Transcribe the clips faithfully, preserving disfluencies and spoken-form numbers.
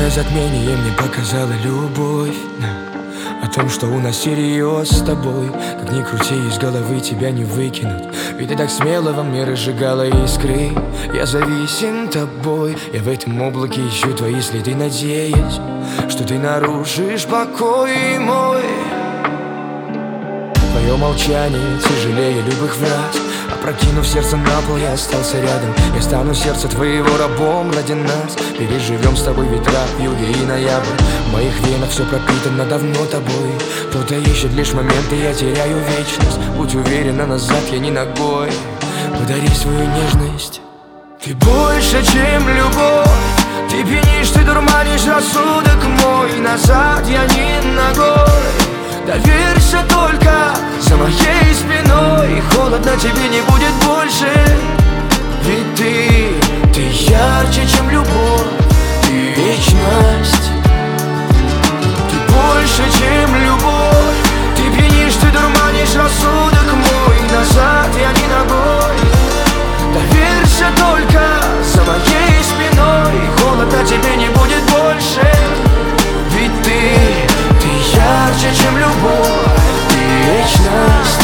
Полное затмение мне показала любовь. О том, что у нас всерьез с тобой. Как ни крути, из головы тебя не выкинуть. Ведь ты так смело во мне разжигала искры. Я зависим тобой. Я в этом облаке ищу твои следы, надеясь, что ты нарушишь покой мой. Твое молчание тяжелее любых фраз. Опрокинув сердце на пол, я остался рядом. Я стану сердце твоего рабом ради нас. Переживем с тобой ветра, юги и ноябрь. В моих венах все пропитано давно тобой. Кто-то ищет лишь моменты, я теряю вечность. Будь уверена, назад я не ногой. Подари свою нежность. Ты больше, чем любовь. Ты пьянишь, ты дурманишь рассудок мой. Назад я не ногой. Доверься только за моей спиной. Холодно тебе не будет больше. Ведь ты, ты ярче, чем любовь. Ты вечность. Ты больше, чем любовь. Ты пьянишь, ты дурманишь рассудок мой. Назад я не ногой. Доверься только за моей спиной. Холодно тебе не будет больше. Ведь ты, ты ярче, чем любовь. Ты вечность.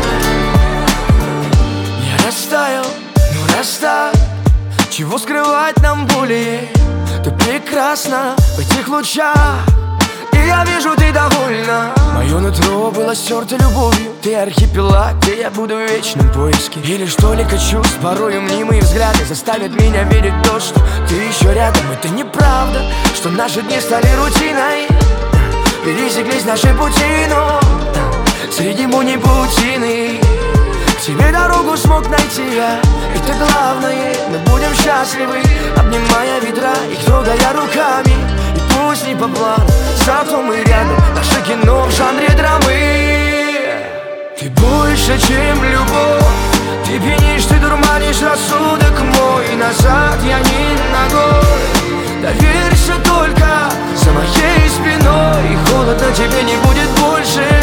Я растаял, ну расстань. Чего скрывать нам более? Ты прекрасна в этих лучах. И я вижу, ты довольна. Мое нутро было стерто любовью. Ты архипелаг, где я буду в вечном поиске. И лишь только чувств, порою мнимые взгляды заставят меня верить в то, что ты еще рядом. Это неправда, что наши дни стали рутиной. Пересеклись наши пути, но среди буни паутины к тебе дорогу смог найти я. Это главное, мы будем счастливы, обнимая ветра, их трогая руками. И пусть не по плану, зато мы рядом. Наше кино в жанре драмы. Ты больше, чем любовь. Ты пьянишь, ты дурманишь рассудок мой. Назад я не ногой. Доверься только за моей спиной. И холодно тебе не будет больше.